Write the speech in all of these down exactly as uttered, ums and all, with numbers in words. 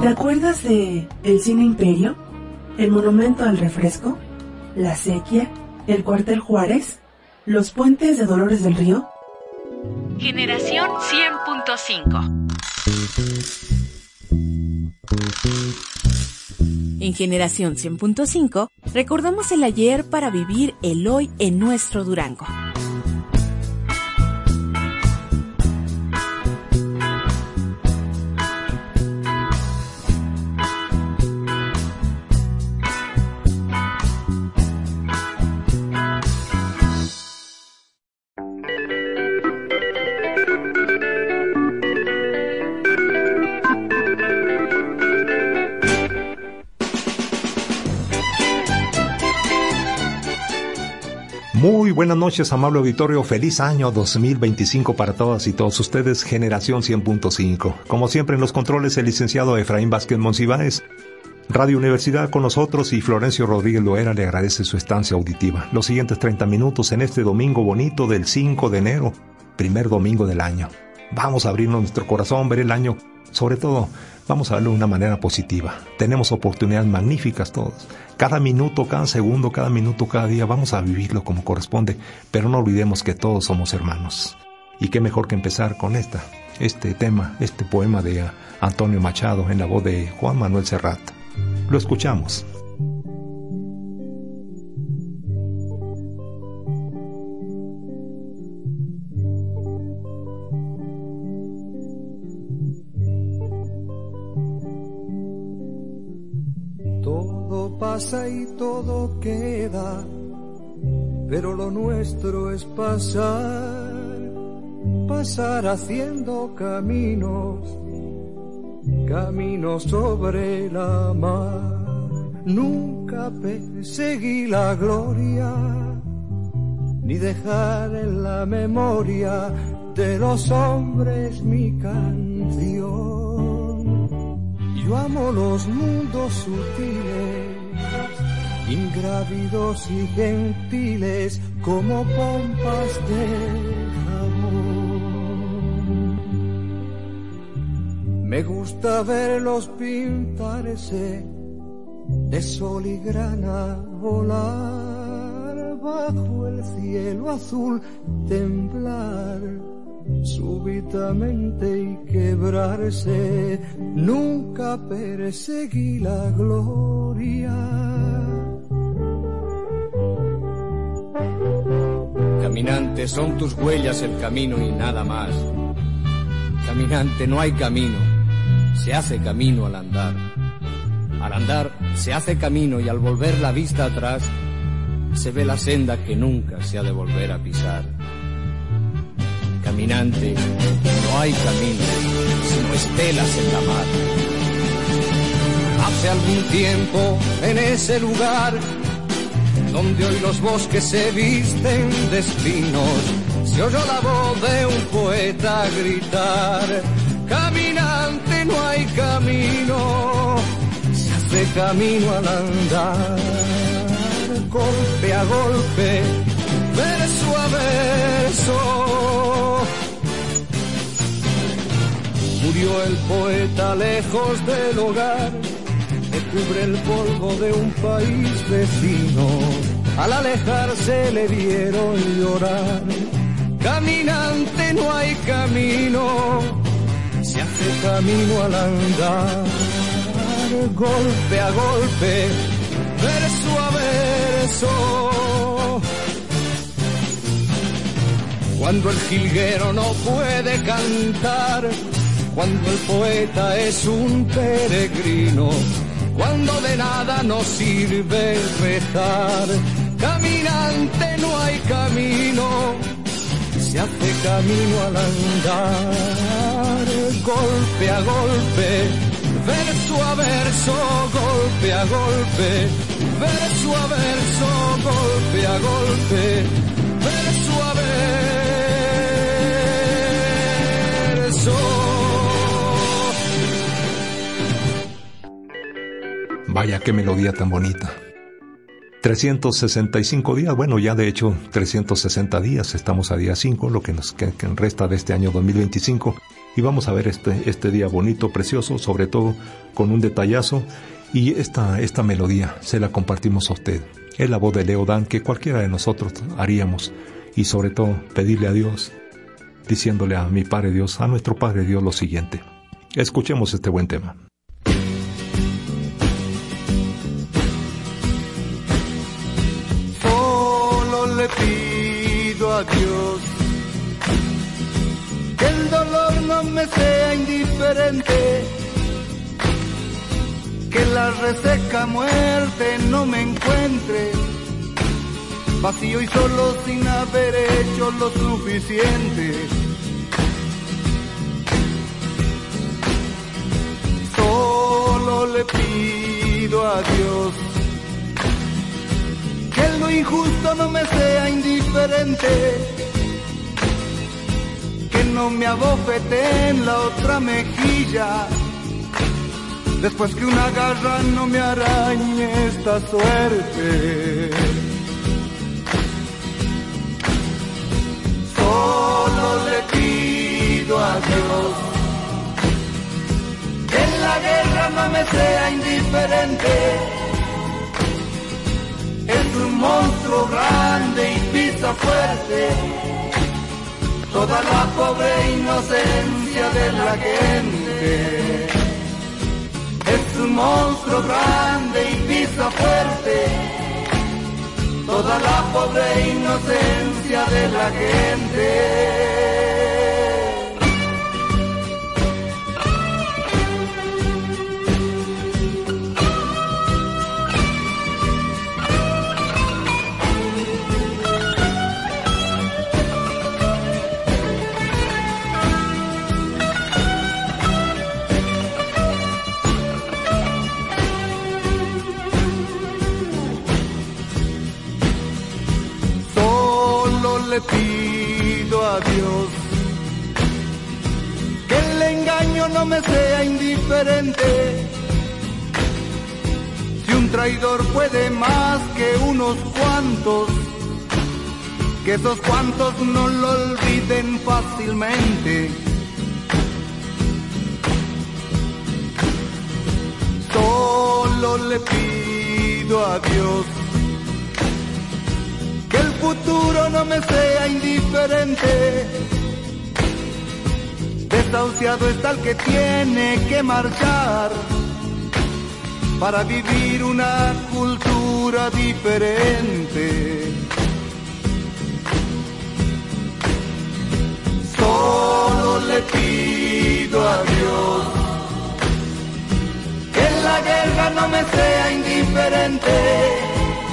¿Te acuerdas de el Cine Imperio? ¿El Monumento al Refresco? ¿La Sequía? ¿El Cuartel Juárez? ¿Los puentes de Dolores del Río? Generación cien punto cinco. En Generación cien punto cinco recordamos el ayer para vivir el hoy en nuestro Durango. Muy buenas noches, amable auditorio. Feliz año dos mil veinticinco para todas y todos ustedes. Generación cien punto cinco. Como siempre en los controles, el licenciado Efraín Vázquez Monsiváis. Radio Universidad con nosotros y Florencio Rodríguez Loera le agradece su estancia auditiva. Los siguientes treinta minutos en este domingo bonito del cinco de enero, primer domingo del año. Vamos a abrirnos nuestro corazón, ver el año. Sobre todo, vamos a verlo de una manera positiva. Tenemos oportunidades magníficas todos. Cada minuto, cada segundo, cada minuto, cada día, vamos a vivirlo como corresponde. Pero no olvidemos que todos somos hermanos. Y qué mejor que empezar con esta, este tema, este poema de Antonio Machado en la voz de Juan Manuel Serrat. Lo escuchamos. Pasa y todo queda, pero lo nuestro es pasar, pasar haciendo caminos, caminos sobre la mar. Nunca perseguí la gloria, ni dejar en la memoria de los hombres mi canción. Yo amo los mundos sutiles, ingrávidos y gentiles como pompas de jabón. Me gusta verlos pintarse de sol y grana, volar bajo el cielo azul, temblar súbitamente y quebrarse. Nunca perseguí la gloria. Caminante, son tus huellas el camino y nada más. Caminante, no hay camino, se hace camino al andar. Al andar se hace camino y al volver la vista atrás se ve la senda que nunca se ha de volver a pisar. Caminante, no hay camino, sino estelas en la mar. Hace algún tiempo en ese lugar donde hoy los bosques se visten de espinos, se oyó la voz de un poeta gritar: caminante, no hay camino, se hace camino al andar. Golpe a golpe, verso a verso, murió el poeta lejos del hogar que cubre el polvo de un país vecino. Al alejarse le vieron llorar. Caminante, no hay camino, se hace camino al andar. Golpe a golpe, verso a verso, cuando el jilguero no puede cantar, cuando el poeta es un peregrino, cuando de nada nos sirve rezar. Caminante, no hay camino, se hace camino al andar. Golpe a golpe, verso a verso, golpe a golpe, verso a verso, golpe a golpe, verso a verso. Vaya, qué melodía tan bonita. trescientos sesenta y cinco días, bueno, ya de hecho trescientos sesenta días, estamos a día cinco, lo que nos que, que resta de este año dos mil veinticinco. Y vamos a ver este, este día bonito, precioso, sobre todo con un detallazo. Y esta, esta melodía se la compartimos a usted. Es la voz de Leo Dan, que cualquiera de nosotros haríamos. Y sobre todo pedirle a Dios, diciéndole a mi Padre Dios, a nuestro Padre Dios, lo siguiente. Escuchemos este buen tema. Solo le pido a Dios que el dolor no me sea indiferente, que la reseca muerte no me encuentre vacío y solo sin haber hecho lo suficiente. Solo le pido a Dios que lo injusto no me sea indiferente, que no me abofete en la otra mejilla, después que una garra no me arañe esta suerte. Solo le pido a Dios que en la guerra no me sea indiferente. Es un monstruo grande y pisa fuerte toda la pobre inocencia de la gente. Es un monstruo grande y pisa fuerte toda la pobre inocencia de la gente. Le pido a Dios que el engaño no me sea indiferente. Si un traidor puede más que unos cuantos, que esos cuantos no lo olviden fácilmente. Solo le pido a Dios que el futuro no me sea indiferente. Desahuciado está el que tiene que marchar para vivir una cultura diferente. Solo le pido a Dios que en la guerra no me sea indiferente.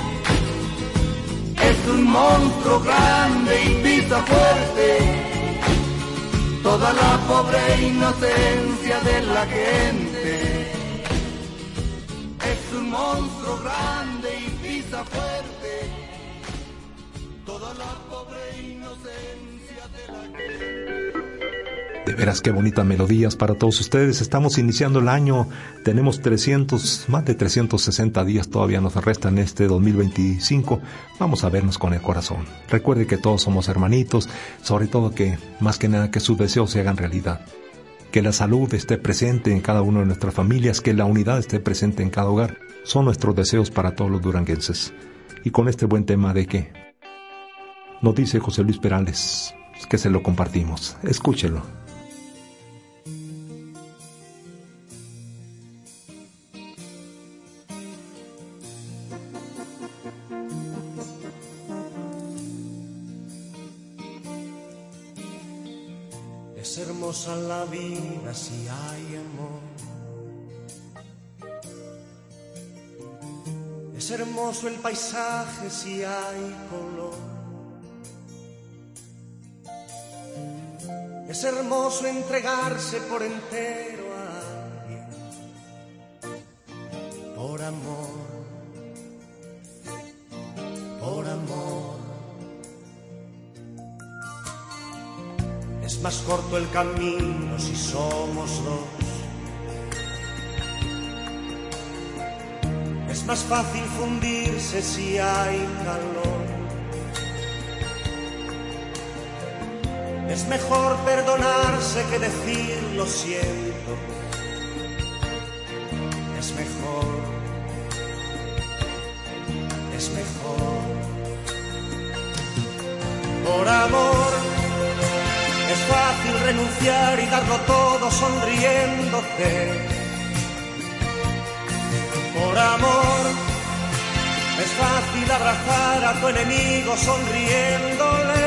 Es un monstruo grande y pisa fuerte toda la pobre inocencia de la gente. Es un monstruo grande y pisa fuerte toda la pobre inocencia de la gente. De veras qué bonitas melodías para todos ustedes. Estamos iniciando el año, tenemos trescientos, más de trescientos sesenta días todavía nos restan este dos mil veinticinco. Vamos a vernos con el corazón. Recuerde que todos somos hermanitos, sobre todo que más que nada que sus deseos se hagan realidad. Que la salud esté presente en cada una de nuestras familias, que la unidad esté presente en cada hogar. Son nuestros deseos para todos los duranguenses. Y con este buen tema de que nos dice José Luis Perales, que se lo compartimos. Escúchelo. Es hermosa la vida si hay amor. Es hermoso el paisaje si hay color. Es hermoso entregarse por entero a alguien, por amor, por amor. Es más corto el camino si somos dos. Es más fácil fundirse si hay calor. Es mejor perdonarse que decir lo siento. Es mejor, es mejor. Por amor es fácil renunciar y darlo todo sonriéndote. Por amor es fácil abrazar a tu enemigo sonriéndole.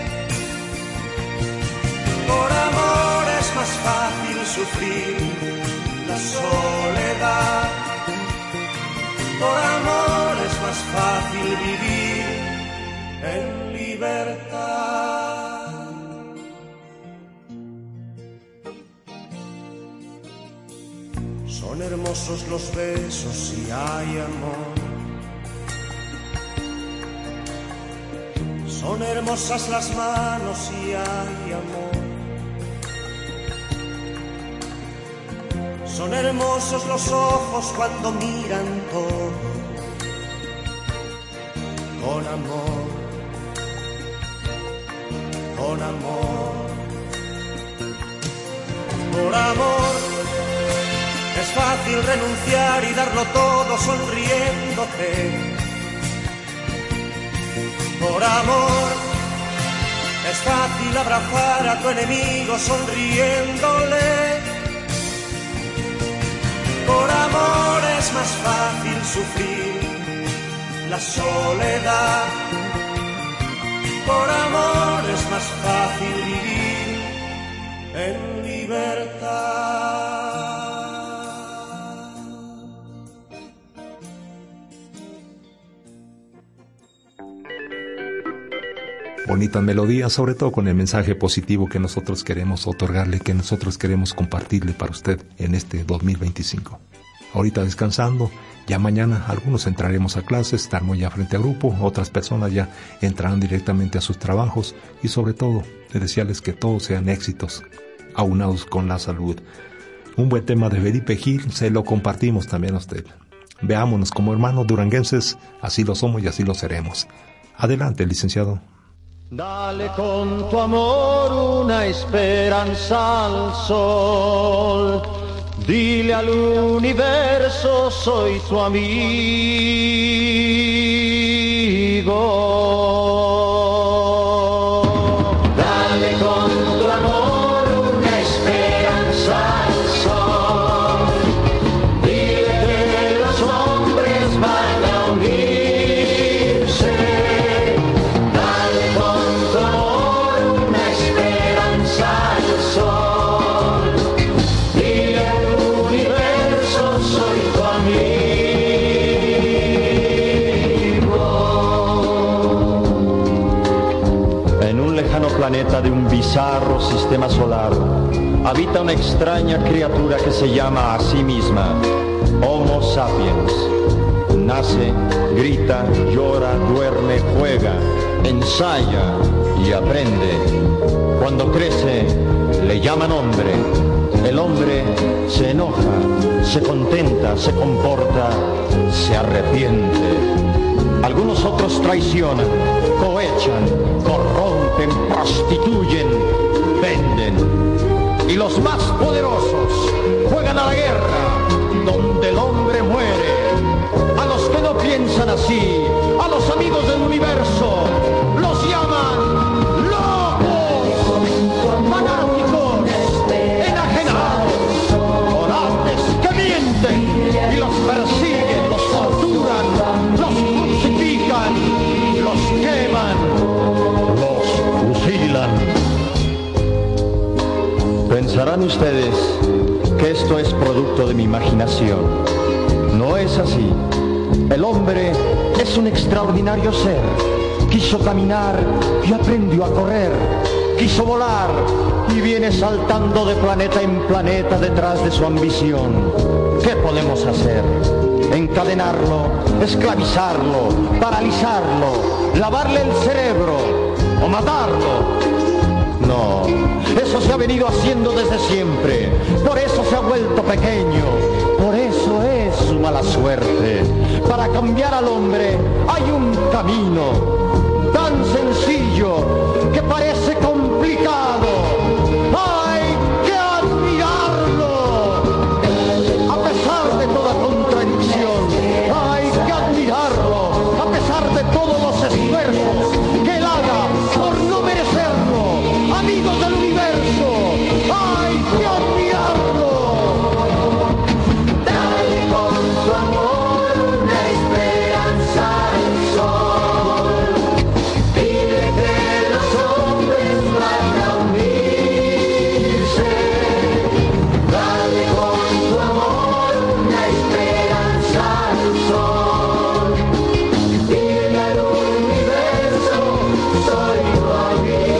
Por amor es más fácil sufrir la soledad. Por amor es más fácil vivir en libertad. Son hermosos los besos si hay amor. Son hermosas las manos si hay amor. Son hermosos los ojos cuando miran todo con amor, con amor. Por amor es fácil renunciar y darlo todo sonriéndote. Por amor es fácil abrazar a tu enemigo sonriéndole. Por amor es más fácil sufrir la soledad. Por amor es más fácil vivir en libertad. Bonitas melodías, sobre todo con el mensaje positivo que nosotros queremos otorgarle, que nosotros queremos compartirle para usted en este dos mil veinticinco. Ahorita descansando, ya mañana algunos entraremos a clases, estaremos ya frente a grupo, otras personas ya entrarán directamente a sus trabajos y sobre todo, de desearles que todos sean éxitos, aunados con la salud. Un buen tema de Felipe Gil, se lo compartimos también a usted. Veámonos como hermanos duranguenses, así lo somos y así lo seremos. Adelante, licenciado. Dale con tu amor una esperanza al sol. Dile al universo, soy tu amigo. Dale con tu amor una esperanza al sol. Dile que los hombres van a unirse. Dale con tu amor una esperanza al sol. Dile al universo, soy tu amigo. En un lejano planeta de un bizarro sistema solar habita una extraña criatura que se llama a sí misma Homo sapiens. Nace, grita, llora, duerme, juega, ensaya y aprende. Cuando crece, le llaman hombre. El hombre se enoja, se contenta, se comporta, se arrepiente. Algunos otros traicionan, cohechan, corrompen, prostituyen, venden. Y los más poderosos juegan a la guerra, donde el hombre muere. A los que no piensan así, a los amigos del universo, los llaman locos, fanáticos, enajenados, orantes que mienten y los persiguen, los torturan, los crucifican, los queman, los fusilan. Pensarán ustedes que esto es producto de mi imaginación. No es así. El hombre es un extraordinario ser. Quiso caminar y aprendió a correr. Quiso volar y viene saltando de planeta en planeta detrás de su ambición. ¿Qué podemos hacer? Encadenarlo, esclavizarlo, paralizarlo, lavarle el cerebro o matarlo. No, eso se ha venido haciendo desde siempre. Por eso se ha vuelto pequeño. Por eso es su mala suerte. Para cambiar al hombre hay un camino tan sencillo que parece complicado. dedicado. ¡Hay que admirarlo! A pesar de toda contradicción, hay que admirarlo. A pesar de todos los esfuerzos que él haga por no merecerlo. Amigos del universo, hay que admirarlo. Dale con tu amor una esperanza al sol. Pide que los hombres van a unirse. Dale con tu amor una esperanza al sol. Dile al universo, soy tu amigo.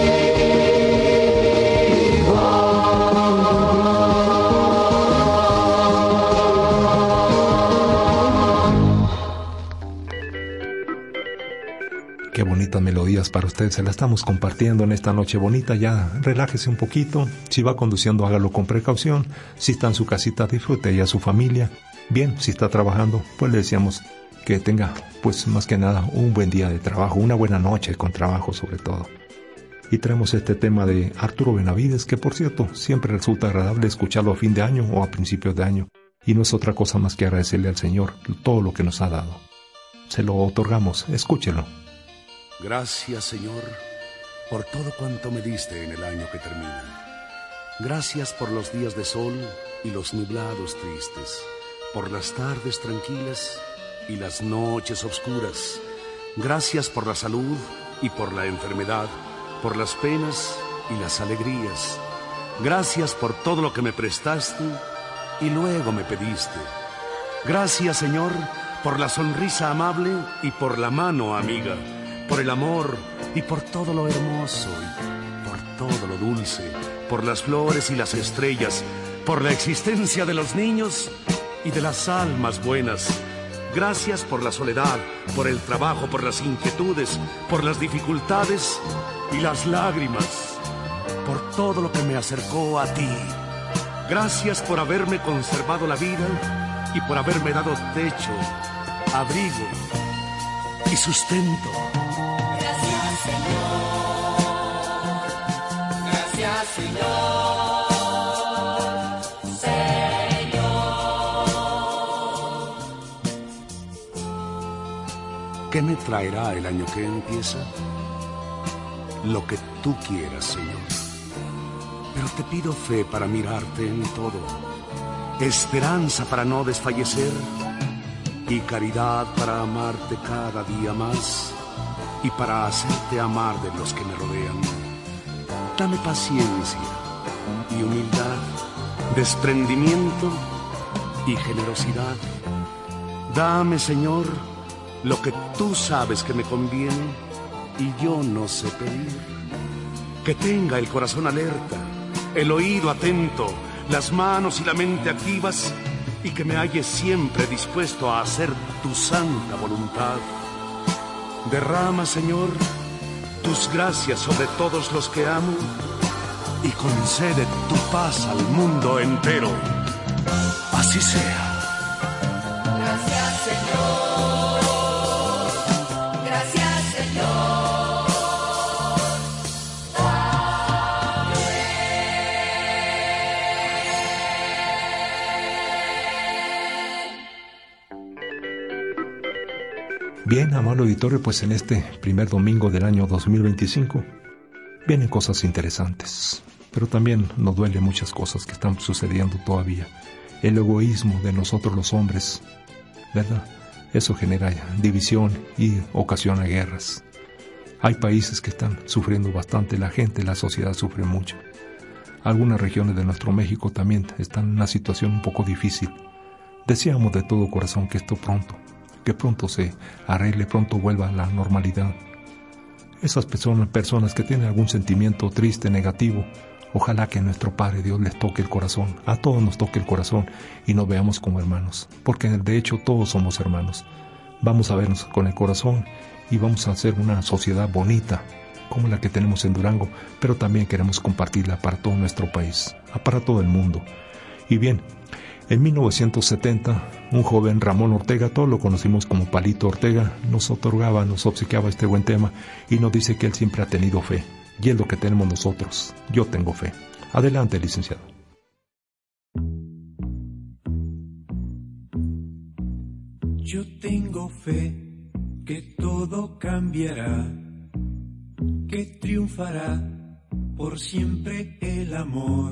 Qué bonitas melodías para ustedes, se las estamos compartiendo en esta noche bonita. Ya relájese un poquito, si va conduciendo hágalo con precaución, si está en su casita disfrute y a su familia. Bien, si está trabajando, pues le decíamos que tenga, pues más que nada, un buen día de trabajo, una buena noche con trabajo sobre todo. Y traemos este tema de Arturo Benavides, que por cierto, siempre resulta agradable escucharlo a fin de año o a principios de año, y no es otra cosa más que agradecerle al Señor todo lo que nos ha dado. Se lo otorgamos, escúchelo. Gracias, Señor, por todo cuanto me diste en el año que termina. Gracias por los días de sol y los nublados tristes, por las tardes tranquilas y las noches oscuras. Gracias por la salud y por la enfermedad, por las penas y las alegrías. Gracias por todo lo que me prestaste y luego me pediste. Gracias, Señor, por la sonrisa amable y por la mano amiga, por el amor y por todo lo hermoso y por todo lo dulce, por las flores y las estrellas, por la existencia de los niños y de las almas buenas. Gracias por la soledad, por el trabajo, por las inquietudes, por las dificultades y las lágrimas, por todo lo que me acercó a ti. Gracias por haberme conservado la vida y por haberme dado techo, abrigo y sustento. Gracias, Señor. Gracias, Señor. Señor. ¿Qué me traerá el año que empieza? Lo que tú quieras, Señor. Pero te pido fe para mirarte en todo, esperanza para no desfallecer y caridad para amarte cada día más y para hacerte amar de los que me rodean. Dame paciencia y humildad, desprendimiento y generosidad. Dame, Señor, lo que tú sabes que me conviene y yo no sé pedir. Que tenga el corazón alerta, el oído atento, las manos y la mente activas y que me halles siempre dispuesto a hacer tu santa voluntad. Derrama, Señor, tus gracias sobre todos los que amo y concede tu paz al mundo entero. Así sea. Gracias, Señor. Gracias, Señor. Bien, amable auditorio, pues en este primer domingo del año dos mil veinticinco vienen cosas interesantes, pero también nos duele muchas cosas que están sucediendo todavía. El egoísmo de nosotros los hombres, ¿verdad? Eso genera división y ocasiona guerras. Hay países que están sufriendo bastante, la gente, la sociedad sufre mucho. Algunas regiones de nuestro México también están en una situación un poco difícil. Deseamos de todo corazón que esto pronto, que pronto se arregle, pronto vuelva a la normalidad. Esas personas, personas que tienen algún sentimiento triste, negativo, ojalá que a nuestro Padre Dios les toque el corazón, a todos nos toque el corazón y nos veamos como hermanos, porque de hecho todos somos hermanos. Vamos a vernos con el corazón y vamos a hacer una sociedad bonita, como la que tenemos en Durango, pero también queremos compartirla para todo nuestro país, para todo el mundo. Y bien, en mil novecientos setenta, un joven Ramón Ortega, todos lo conocimos como Palito Ortega, nos otorgaba, nos obsequiaba este buen tema y nos dice que él siempre ha tenido fe, y es lo que tenemos nosotros. Yo tengo fe. Adelante, licenciado. Yo tengo fe que todo cambiará, que triunfará por siempre el amor.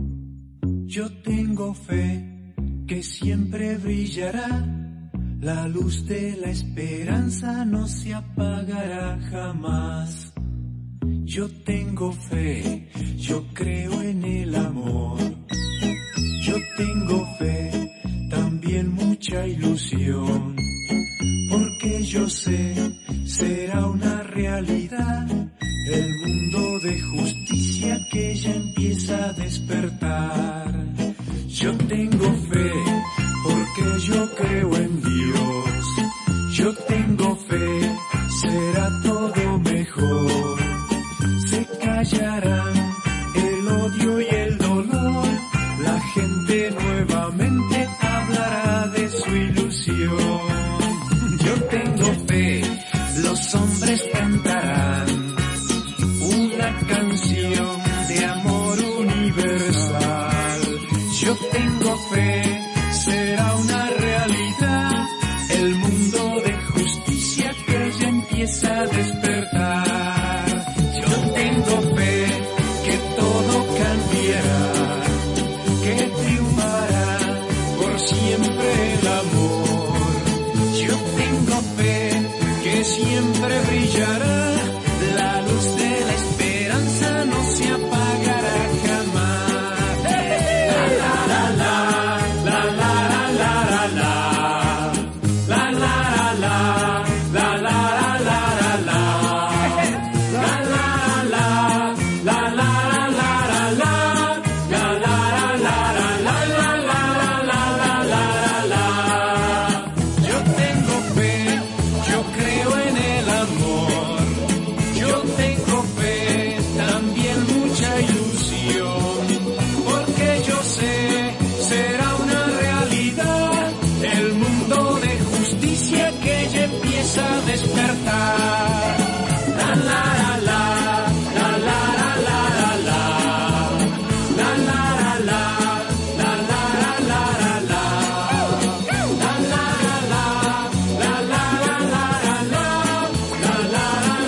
Yo tengo fe que siempre brillará, la luz de la esperanza no se apagará jamás. Yo tengo fe, yo creo en el amor. Yo tengo fe, también mucha ilusión, porque yo sé, será una realidad el mundo de justicia que ya empieza a despertar. Yo tengo fe, porque yo creo en Dios. Yo tengo fe, será todo mejor. Se callarán el odio y el dolor, la gente nuevamente hablará de su ilusión. Yo tengo fe, los hombres cantarán una canción de amor universal. Yo tengo fe, será una realidad el mundo de justicia que ya empieza a despertar. Yo tengo fe que todo cambiará, que triunfará por siempre el amor. Yo tengo fe que siempre brillará, la luz de la esperanza no se apagará jamás. La la la la, la la la la la, la la la la, la la la la la, la la la, la la la la la, la la la la la la la la. Yo tengo fe, yo creo en el amor. Yo tengo fe, también mucha ilusión, porque yo sé, será una realidad el mundo de justicia que ya empieza a despertar. La la la la, la la la la la, la la la la, la la la la la, la la la, la la la la la, la la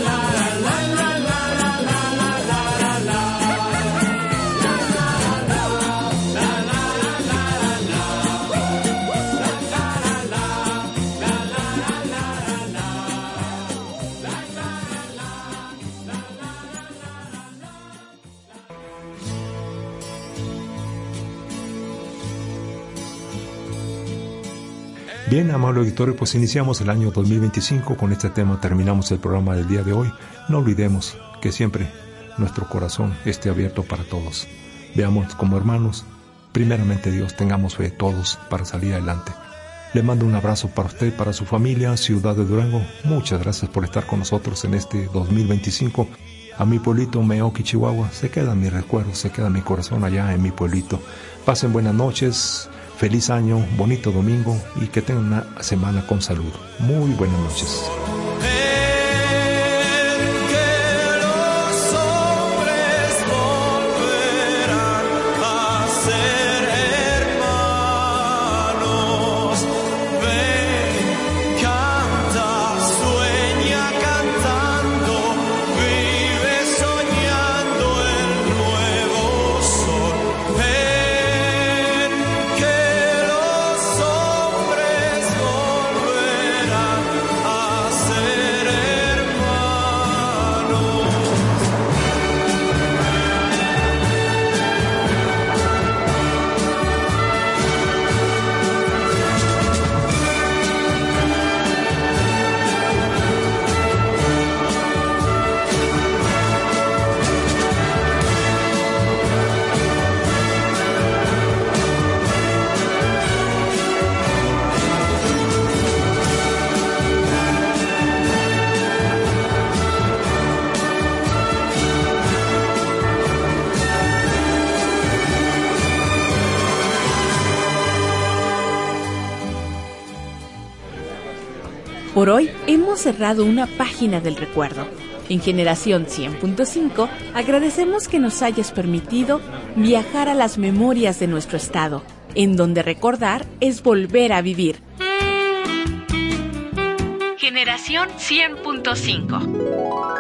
Bien, amable auditorio, pues iniciamos el año dos mil veinticinco. Con este tema terminamos el programa del día de hoy. No olvidemos que siempre nuestro corazón esté abierto para todos. Veamos como hermanos, primeramente Dios, tengamos fe todos para salir adelante. Le mando un abrazo para usted, para su familia, Ciudad de Durango. Muchas gracias por estar con nosotros en este dos mil veinticinco. A mi pueblito Meoqui, Chihuahua, se queda mi recuerdo, se queda mi corazón allá en mi pueblito. Pasen buenas noches. Feliz año, bonito domingo y que tengan una semana con salud. Muy buenas noches. Por hoy hemos cerrado una página del recuerdo. En Generación cien punto cinco agradecemos que nos hayas permitido viajar a las memorias de nuestro estado, en donde recordar es volver a vivir. Generación cien punto cinco.